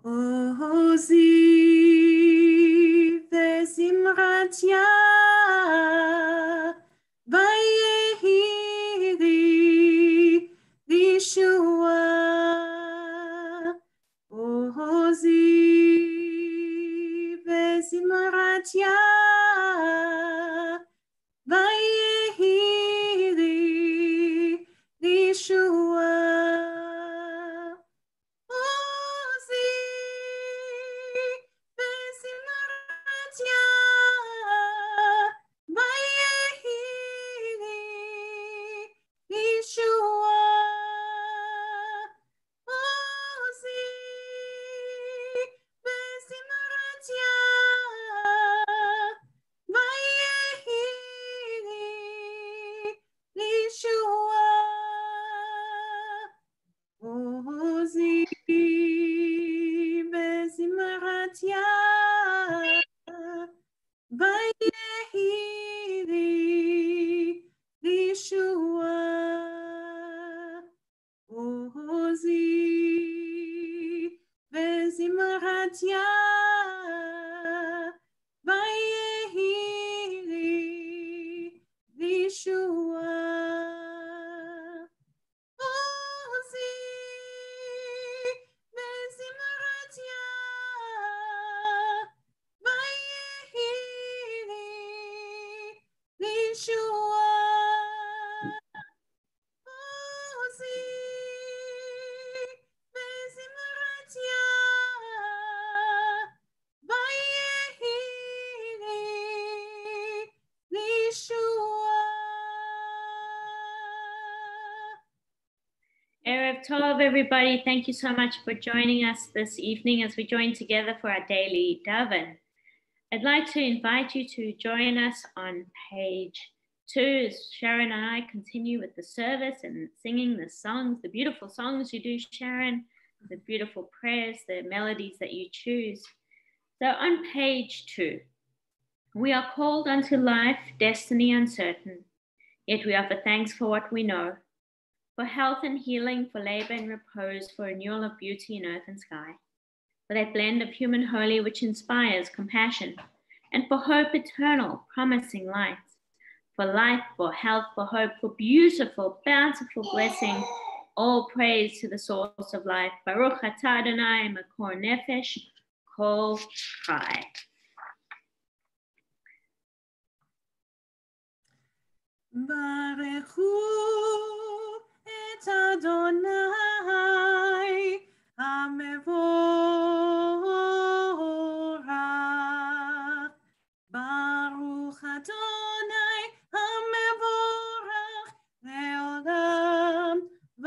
עוזי וזמרתיה ויהי לי לישועה. עוזי וזמרתיה ויהי לי לישועה. Erev Tov, everybody. Thank you so much for joining us this evening as we join together for our daily daven. I'd like to invite you to join us on page 2 as Sharon and I continue with the service and singing the songs, the beautiful songs you do, Sharon, the beautiful prayers, the melodies that you choose. So on page 2, we are called unto life, destiny uncertain, yet we offer thanks for what we know, for health and healing, for labor and repose, for renewal of beauty in earth and sky, for that blend of human holy which inspires compassion, and for hope eternal, promising light, for life, for health, for hope, for beautiful, bountiful blessing, all praise to the source of life. Baruch atah Adonai makor nefesh kol chai. Barechu et Adonai HaMevorach. Baruch Adonai HaMevorach le'olam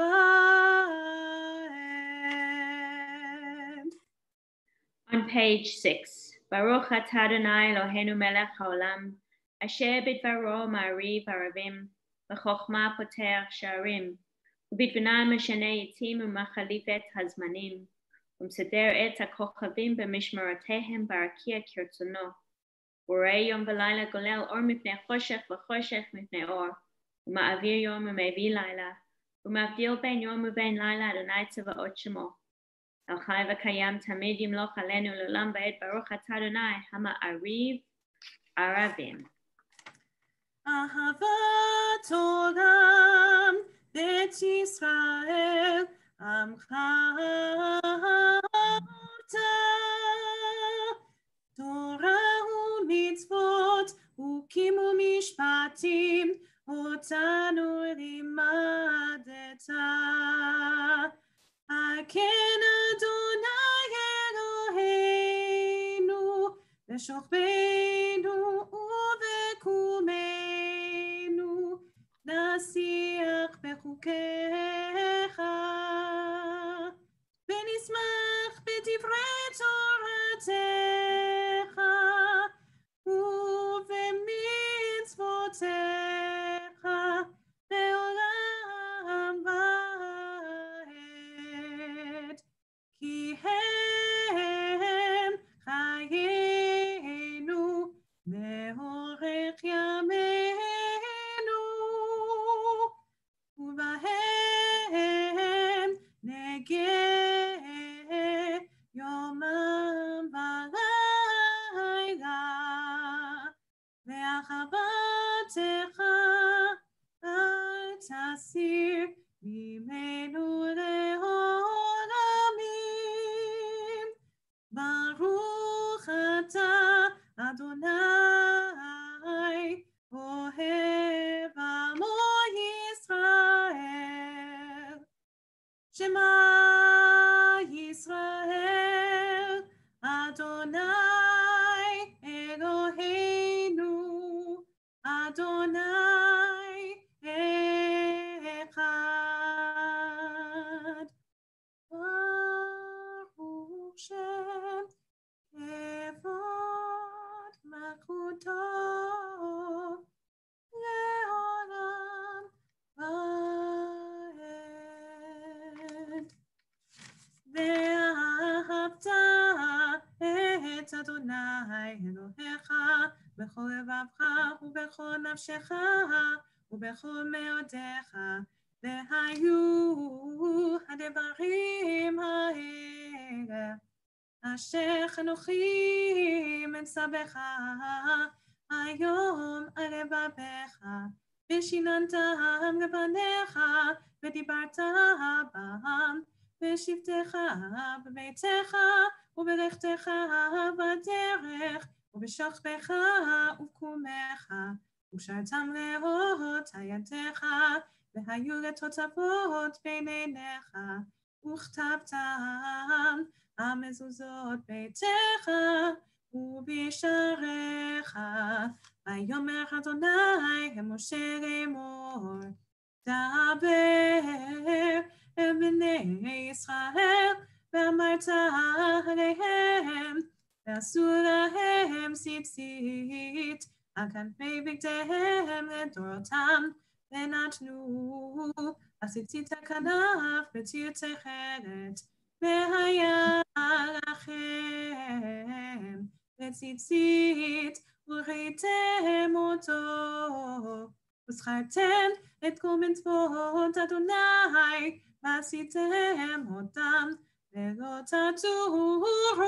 va'ed. On page 6, Baruch atah Adonai Eloheinu melech haolam, asher bidvaro ma'ariv aravim, v'chochma poter sha'arim, ובתבונה משנה יתים ומחליף את הזמנים, ומסדר את הכוכבים במשמרותיהם ברקיע כרצונו, בורא יום ולילה גולל אור מפני חושך וחושך מפני אור, ומעביר יום ומביא לילה, ומבדיל בין יום ובין לילה אדוני צבאות שמו. על חי וקיים תמיד ימלוך עלינו לעולם ועד, ברוך אתה אדוני המעריב ערבים. אהבת עולם בית ישראל עמך אהבת, תורה ומצוות וחוקים ומשפטים אותנו לימדת. על כן אדוני אלוהינו בשוכבנו ובקומנו נשיח בחוקיך ונשמח בדברי תורתך ובמצוותיך לעולם ועד, כי הם חיינו לאורך ימינו, ובהם נגה יום Adonai, Ohev Amo Yisrael. Shema Yisrael, Adonai Eloheinu, Adonai Echad. Baruch Shem Kevod Malchuto Leolam Vaed. ואהבת את אדוני אלוהיך בכל לבבך ובכל נפשך ובכל מאודיך, והיו הדברים האלה אשר חנוכים מצווך היום על לבביך, ושיננתם לבניך ודיברת בם בשבתך בביתך ובלכתך בדרך ובשוכבך ובקומך, ושרתם לאות ידיך והיו לתותבות בין עיניך, וכתבתם על מזוזות ביתך ובשעריך. ויאמר אדוני אל משה לאמור, דבר אל בני ישראל ואמרת עליהם, ועשו להם ציצית על כנפי בגדיהם לדורותם, ונתנו הציצית הכנף בציר תכלת, והיה לכם בציצית וראיתם אותו, וזכרתם את כל מצוות אדוני ועשיתם אותם, ולא תטורו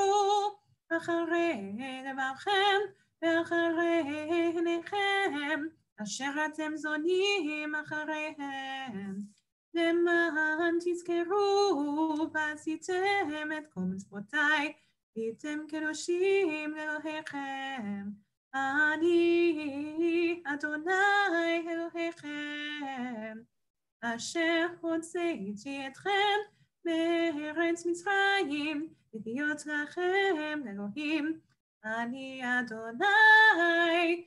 אחרי לבבכם ואחרי עיניכם אשר אתם זונים אחריהם, למען תזכרו ועשיתם את כל מצוותיי, הייתם קדושים לאלוהיכם. אני אדוני אלוהיכם, אשר הוצאתי אתכם מארץ מצרים, להיות לכם אלוהים. אני אדוני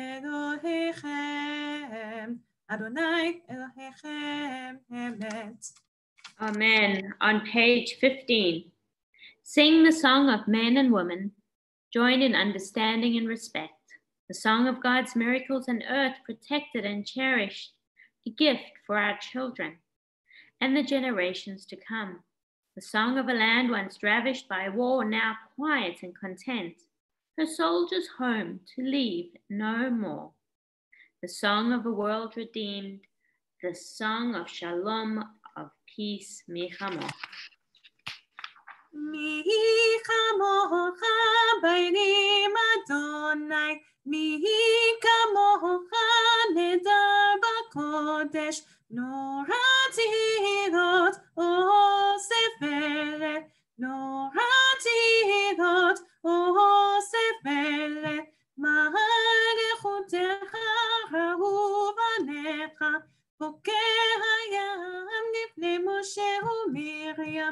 אלוהיכם, אדוני אלוהיכם אמת. Amen. On page 15, sing the song of men and women, joined in understanding and respect, the song of God's miracles on earth, protected and cherished, a gift for our children and the generations to come. The song of a land once ravished by war, now quiet and content, her soldiers home to leave no more. The song of a world redeemed, the song of shalom, of peace, mi chamoch. Mi chamocha b'nim Adonai, mi kamocha nedar b'kodesh, nora tirot osefele, nora tirot osefele, ma'alechutecha rahu banecha, bokeh hayam לפני משה ומרים,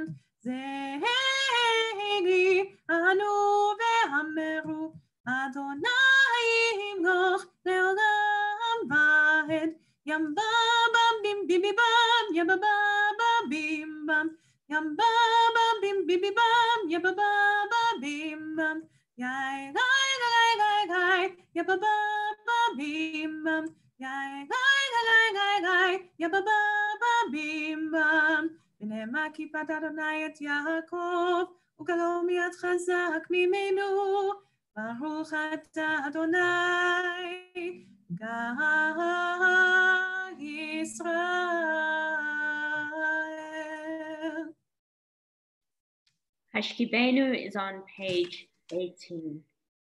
זהי אנו ואמרו, אדוני ימלוך לעולם ועד. ים בבם בים ביבי בם, ים בבם בים בם, ים בבם בים ביבי בם, ים בבם בים בם, יאי גאי גאי גאי גאי, ים בבם בים בם, יאי גאי גאי גאי גאי, ים בבם בים בם. ונאמר כיפת אדוני את יעקב, וגלו מיד חזק ממנו, ברוך אתה אדוני, גאל ישראל. Hashkibenu is on page 18.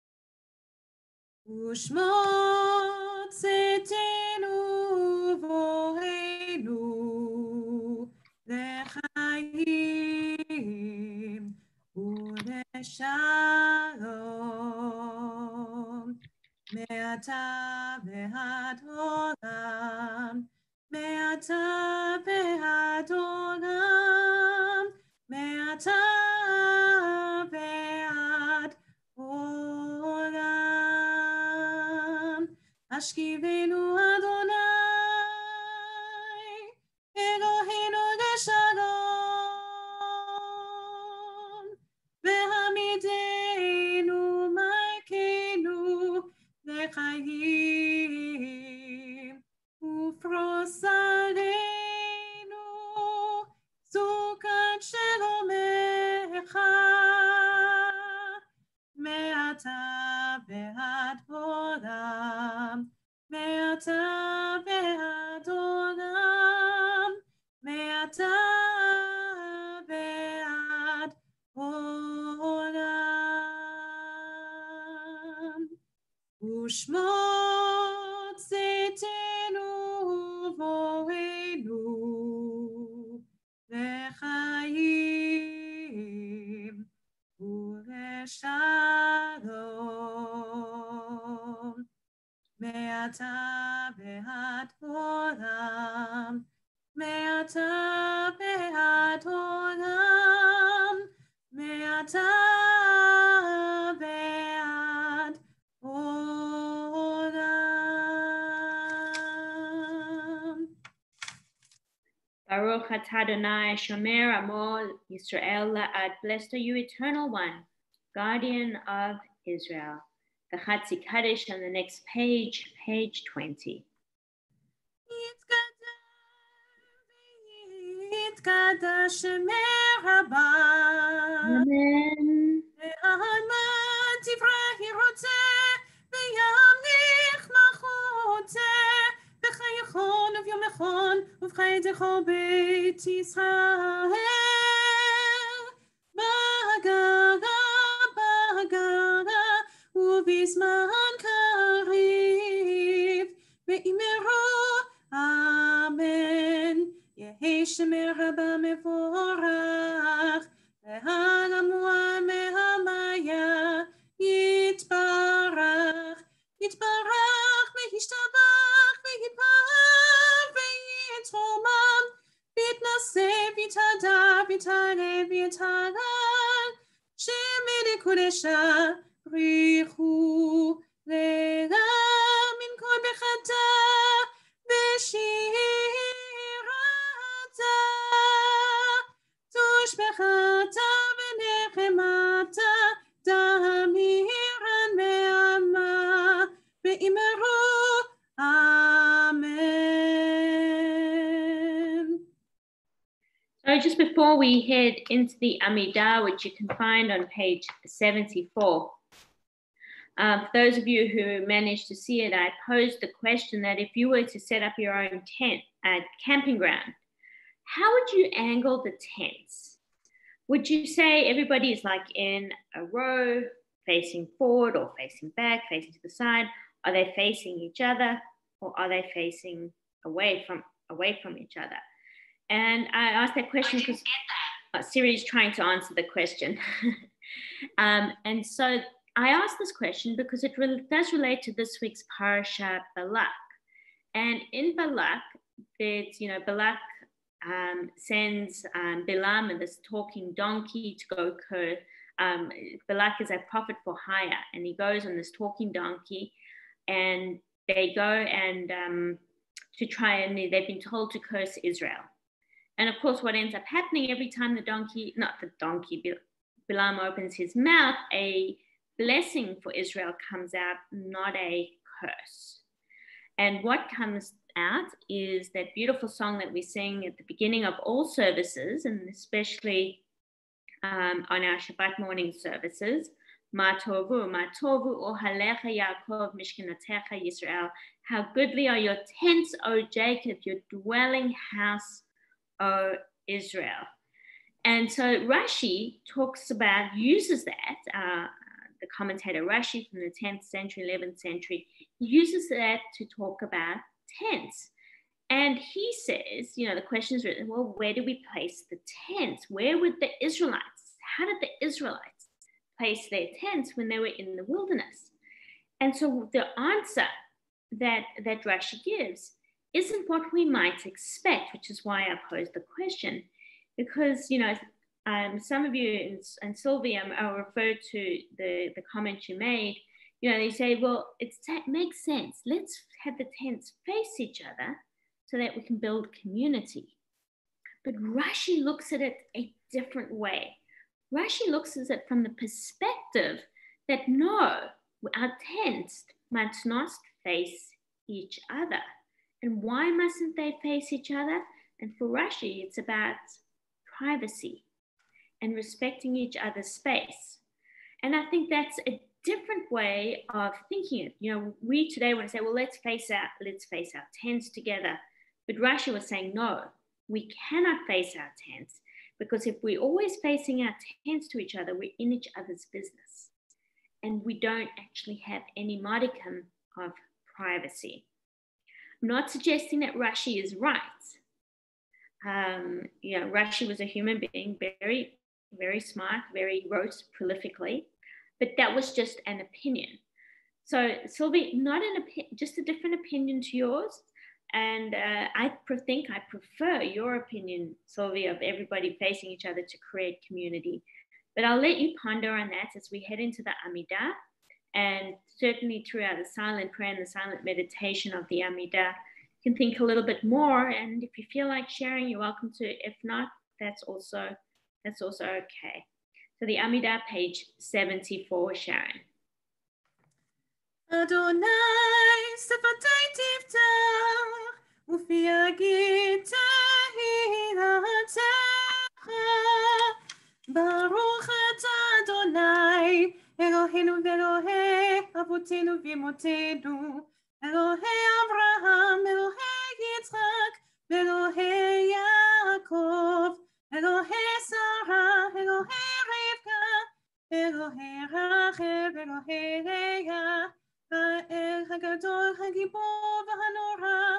ושמות צאתנו ובואנו לחיים ולשלום. מעתה ועד עולם, מעתה ועד עולם, מעתה ועד עולם. השכיבנו אדוני, אלוהינו לשלום, והעמידנו מלכנו לחיים, ופרוס עלינו סוכת שלומך, מעתה ועד עולם, מעתה ועד עולם, מעתה ועד עולם. ושמות צאתנו ובואנו לחיים ולשלום, מעתה ועד עולם, מעתה ועד עולם, מעתה ועד עולם. Baruch atah Adonai, Shomer Amo Yisrael La'ad. Blessed are you, Eternal One, Guardian of Israel. The Chatzi Kaddish on the next page, page 20. יתקדש שמך רבה, Amen. והאמן תברא רוצה, וימליך מחוצה, בחייכון וביומכון, ובחייתכו בית ישראל. בגרה, ובזמן קריב, ואמרו אמן. יהי שמך רבה מבורך, והנמוה מהמיה יתברך, יתברך וישתבח ויתפאר ויתרומם, ויתנשא ויתהדר ויתעלה ויתהלל, שמי לקודשה בריחו לילה מן כל בחטא ושירתה, תושבחתה ונחמתה, תמירן מעמה, ואמרו amen. So just before we head into the Amidah, which you can find on page 74, for those of you who managed to see it, I posed the question that if you were to set up your own tent at camping ground, how would you angle the tents? Would you say everybody is like in a row, facing forward or facing back, facing to the side? Are they facing each other, or are they facing away from each other? And I asked that question because Siri is trying to answer the question. And so I asked this question because it does relate to this week's parasha, Balak. And in Balak, there's, Balak sends Bilam and this talking donkey to go curse. Balak is a prophet for hire, and he goes on this talking donkey, and they go and to try and they've been told to curse Israel. And of course, what ends up happening every time Bilam opens his mouth, a blessing for Israel comes out, not a curse. And what comes out is that beautiful song that we sing at the beginning of all services, and especially on our Shabbat morning services, Ma tovu ohalecha Yaakov mishkenatecha Yisrael. How goodly are your tents, O Jacob, your dwelling house, O Israel. And so Rashi uses that, the commentator Rashi from the 10th century, 11th century, uses that to talk about tents. And he says, the question is written, well, where do we place the tents? Where would the Israelites, how did the Israelites place their tents when they were in the wilderness? And so the answer that Rashi gives isn't what we might expect, which is why I posed the question. Because, some of you, and Sylvia, I referred to the comment you made, they say, well, it makes sense. Let's have the tents face each other so that we can build community. But Rashi looks at it a different way. Rashi looks at it from the perspective that no, our tents must not face each other. And why mustn't they face each other? And for Rashi, it's about privacy and respecting each other's space. And I think that's a different way of thinking it. We today want to say, well, let's face our tents together. But Rashi was saying, no, we cannot face our tents, because if we're always facing our tents to each other, we're in each other's business. And we don't actually have any modicum of privacy. I'm not suggesting that Rashi is right. Rashi was a human being, very, very smart, wrote prolifically, but that was just an opinion. So Sylvie, just a different opinion to yours. And I think I prefer your opinion, Sylvie, of everybody facing each other to create community. But I'll let you ponder on that as we head into the Amidah, and certainly throughout the silent prayer and the silent meditation of the Amidah, you can think a little bit more. And if you feel like sharing, you're welcome to. If not, that's also okay. So the Amidah, page 74, Sharon. Adonai sefatei tiftach ufi yagid tehillatech baruch atah Adonai Eloheinu ve'Elohei avotenu v'imotenu Elohei Abraham Elohei Yitzchak Elohei Yaakov Elohei Sarah Elohei Rivka Elohei Rachel Elohei Leah האל הגדול, הגיבור והנורא,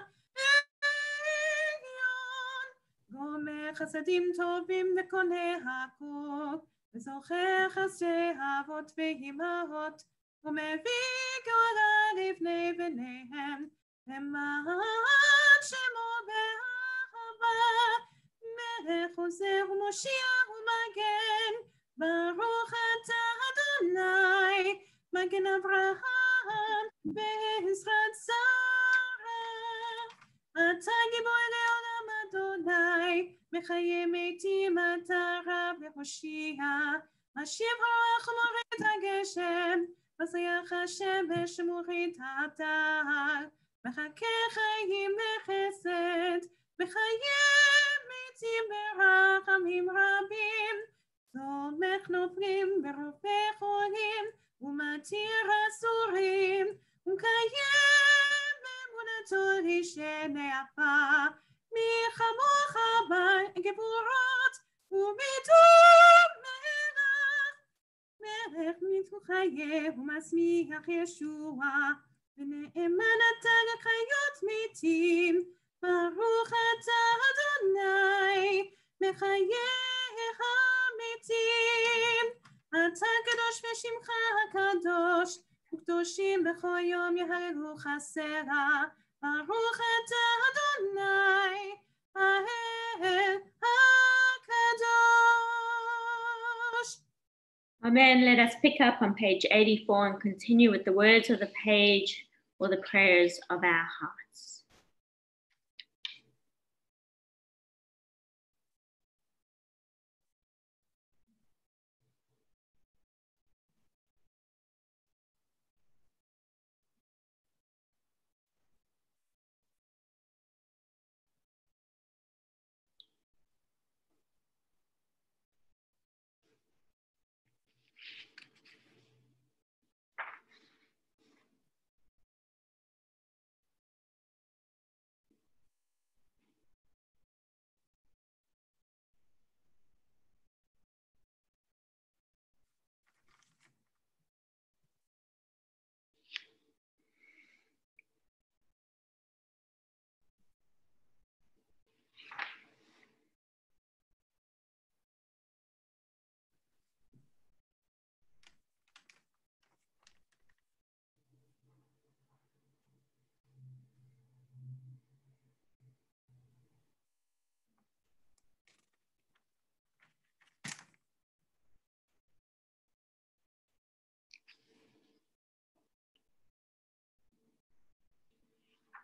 עליון, גומר חסדים טובים וקונה הכל, וזוכר חסדי אבות ואימהות, ומביא גאולה לבני בניהם, למען שמו באהבה, מלך עוזר ומושיע ומגן, ברוך אתה אדוני, מגן אברהם, בעזרת שרה, אתה גיבור לעולם אדוני, מחיה מתים אתה רב והושיע, משיב הרוח ומוריד הגשם, מזריח השמש ומוריד הטל, מחכה חיים בחסד, מחיה מתים ברחמים רבים, תומך נופלים ורופא חולים, ומתיר אסורים, ומקיים אמונתו לשנאפה, מי כמוך בגבורות, ובטוב מלך מתחייב ומשמיח ישוע, ונאמן אתה לחיות מתים, ברוך אתה אדוני, מחיה המתים. אתה קדוש ושמך הקדוש, וקדושים בכל יום יהללו חסרה, ברוך אתה אדוני, האל הקדוש. Amen. Let us pick up on page 84 and continue with the words of the page or the prayers of our hearts.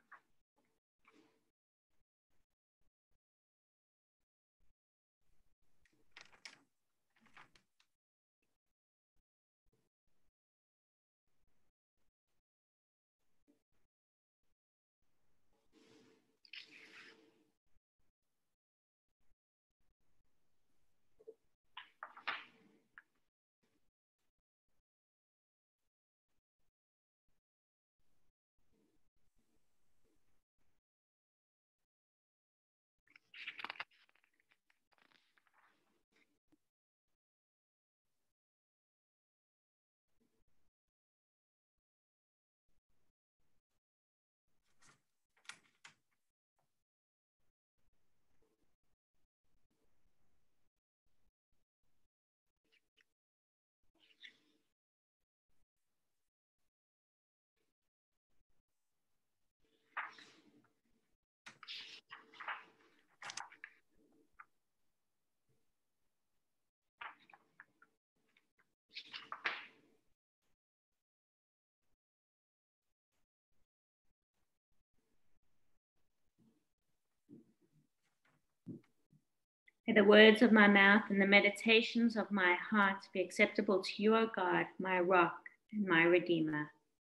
May the words of my mouth and the meditations of my heart be acceptable to you, O God, my rock and my redeemer.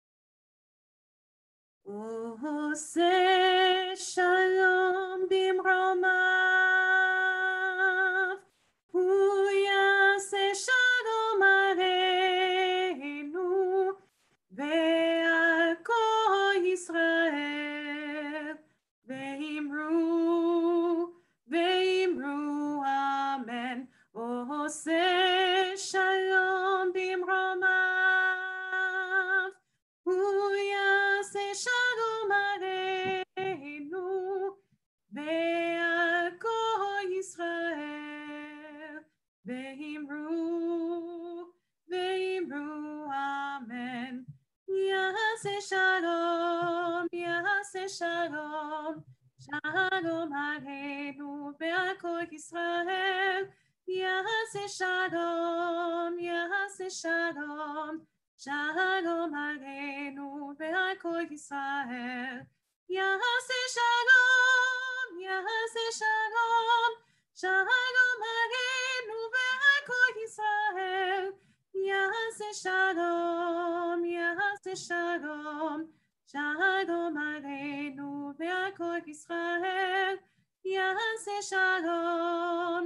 Ose shalom bimromav, hu yaseh shalom aleinu, ve'al kol Yisrael, ve'imru amen. Ose shalom bimromav, hu yaseh shalom aleinu, ve'al kol Yisrael, ve'imru amen. Yaseh shalom, shalom aleinu, ve'al kol Yisrael, yaseh shalom, shalom aleinu, ve'al kol Yisrael, yaseh shalom, shalom aleinu, ve'al kol Yisrael, yaseh shalom, shalom aleinu, ve'al kol Yisrael, yaseh shalom,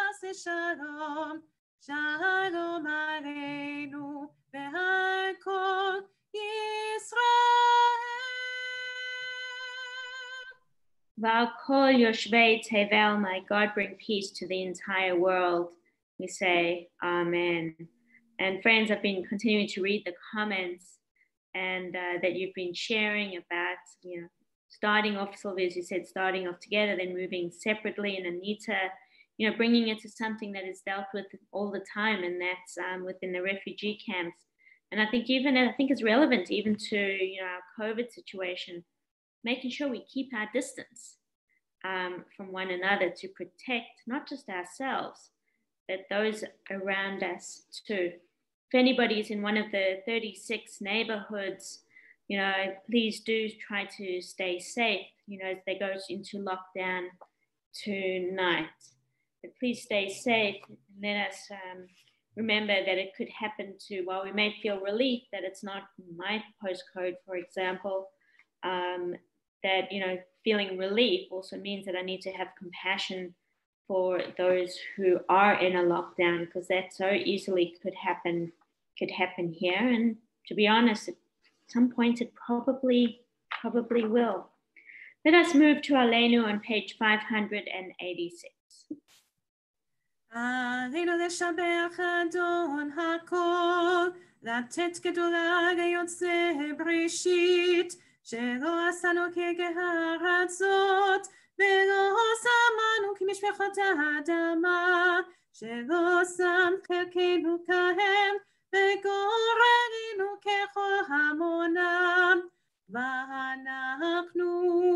shalom aleinu, ve'al kol Yisrael. V'al kol yoshvei tevel, my God, bring peace to the entire world. We say, Amen. And friends, I've been continuing to read the comments and that you've been sharing about, starting off, Sylvia, as you said, starting off together, then moving separately, and Anita, bringing it to something that is dealt with all the time, and that's within the refugee camps. And I think it's relevant even to, our COVID situation, making sure we keep our distance from one another to protect not just ourselves, but those around us too. If anybody is in one of the 36 neighborhoods, please do try to stay safe, as they go into lockdown tonight. But please stay safe, and let us remember that it could happen to, while we may feel relief that it's not my postcode, for example, that, feeling relief also means that I need to have compassion for those who are in a lockdown, because that so easily could happen here. And to be honest, at some point it probably will. Let us move to Aleinu on page 586. עלינו לשבח אדון הכל, לתת גדולה ליוצא בראשית, שלא עשנו כגר ארצות, ולא שמנו כמשפחות האדמה, שלא שם חלקנו כהם, וגורלנו ככל המונם, ואנחנו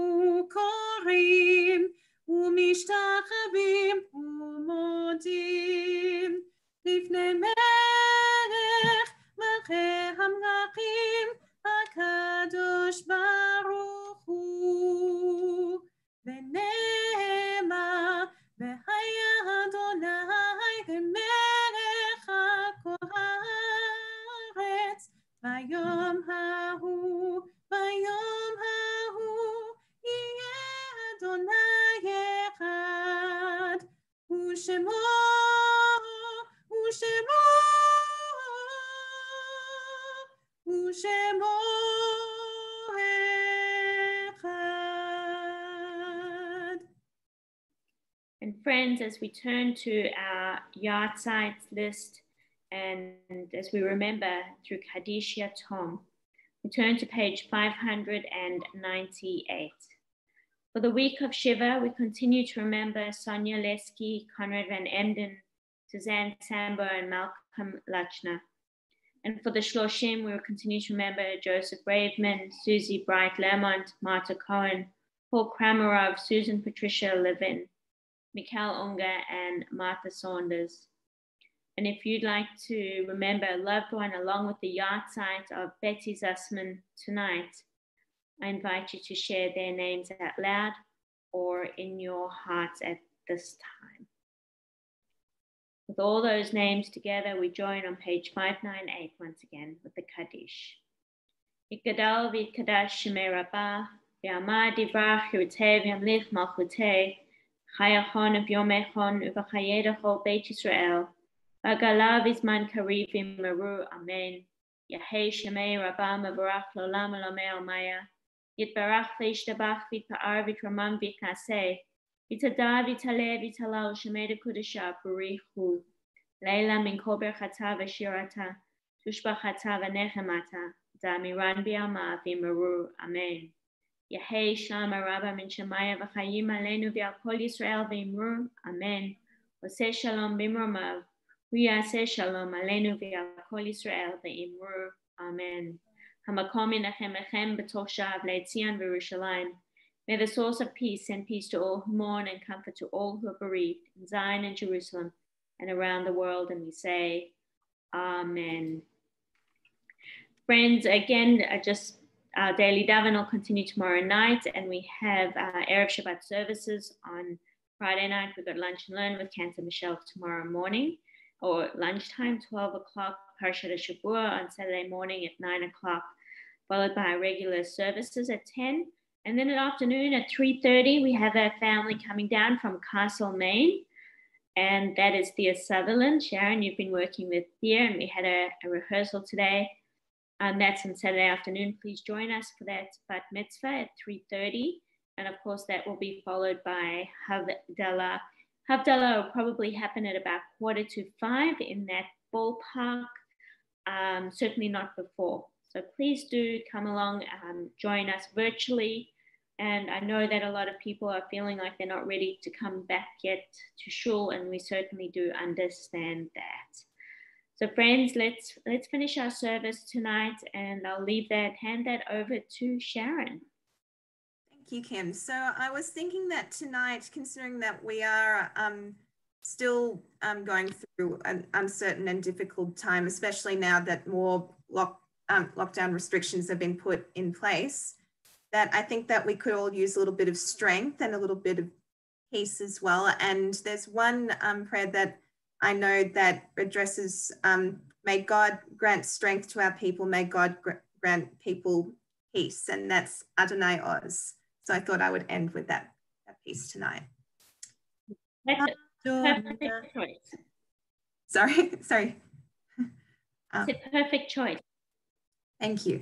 קוראים ומשתחווים ומודים לפני מלך מלכי המלכים הקדוש ברוך הוא. ושמו אחד. And friends, as we turn to our yard sites list and as we remember through Kaddish Yatom, we turn to page 598. For the week of Shiva, we continue to remember Sonia Lesky, Conrad van Emden, Suzanne Sambo, and Malcolm Lachner. And for the Shloshim, we will continue to remember Joseph Braveman, Susie Bright-Lermont, Marta Cohen, Paul Kramarov, Susan Patricia Levin, Mikhail Unger, and Martha Saunders. And if you'd like to remember a loved one along with the yard site of Betty Zussman tonight, I invite you to share their names out loud or in your hearts at this time. With all those names together, we join on page 598 once again with the Kaddish. Yikadal v'yikadash shemei Rabbah, v'yamad yivrach yiruteh v'yamlich malchuteh, chayachon v'yomechon uv'chayedachol Beit Yisrael, v'agalav v'zman kariv v'meru, amen. Yahei shemei Rabbah mevorach l'olam olamei almaya, yitbarach v'yishtabach v'yitpa'ar v'yitramam v'yitnaseh, Vitada vitale vitalal shemeda kudasha burichu. Leila min kober chata v'shirata. Tushba chata v'nechemata. Damiran bi'alma v'meru. Amen. Yahei shalom araba min shemaya v'chayim aleinu v'al kol Yisrael v'imru. Amen. Oseh shalom b'imromav. V'yaseh shalom aleinu v'al kol Yisrael v'imru. Amen. Hamakom yinachem echem b'toch shav le'etzion v'Yerushalayim. May the source of peace send peace to all who mourn and comfort to all who are bereaved in Zion and Jerusalem and around the world. And we say, Amen. Friends, again, just our daily daven will continue tomorrow night, and we have Erev Shabbat services on Friday night. We've got lunch and learn with Cantor Michelle tomorrow morning, or lunchtime, 12 o'clock, Parshat Shavua on Saturday morning at 9 o'clock, followed by our regular services at 10. And then in the afternoon at 3:30, we have a family coming down from Castle, Maine. And that is Thea Sutherland. Sharon, you've been working with Thea, and we had a rehearsal today. That's on Saturday afternoon. Please join us for that Bat Mitzvah at 3:30. And of course, that will be followed by Havdalah. Havdalah will probably happen at about 4:45 in that ballpark, certainly not before. So please do come along, join us virtually. And I know that a lot of people are feeling like they're not ready to come back yet to shul, and we certainly do understand that. So friends, let's finish our service tonight, and I'll hand that over to Sharon. Thank you, Kim. So I was thinking that tonight, considering that we are still going through an uncertain and difficult time, especially now that more lockdown restrictions have been put in place, that I think that we could all use a little bit of strength and a little bit of peace as well. And there's one prayer that I know that addresses, may God grant strength to our people, may God grant people peace, and that's Adonai Oz. So I thought I would end with that piece tonight. That's a perfect choice. Sorry. It's a perfect choice. Thank you.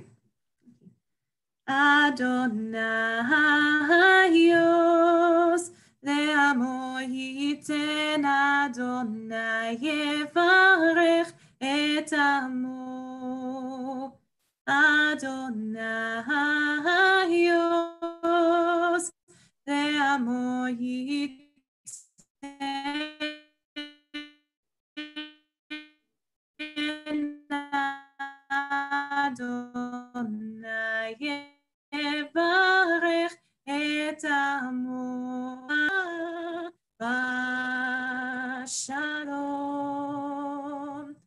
Adonai Oz le'amo yiten, Adonai yevarech et amo. Adonai Oz le'amo yiten, Adonai yevarech et amo. Shalom.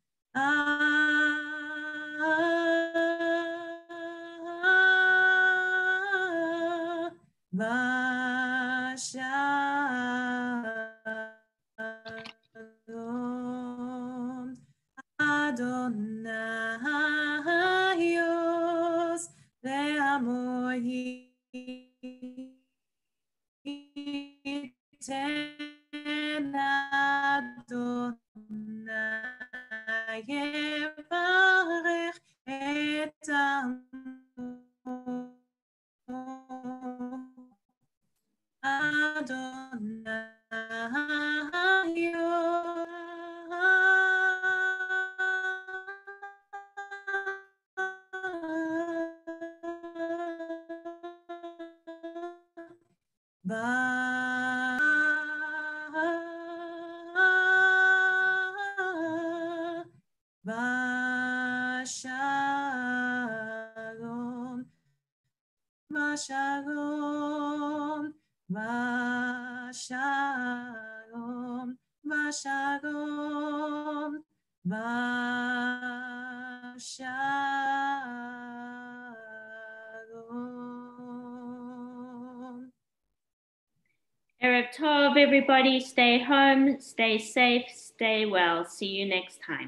Shalom. Adonai Oz le'amo yiten, Adonai yevarech et Shalom, Shalom, Shalom, Shalom, Shalom. Erev Tov, everybody. Stay home, stay safe, stay well. See you next time.